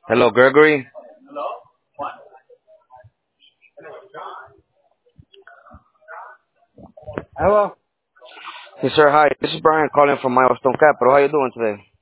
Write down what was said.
Hello, Gregory. Hello. Yes, sir. Hi. This is Brian calling from Milestone Capital. How you doing today?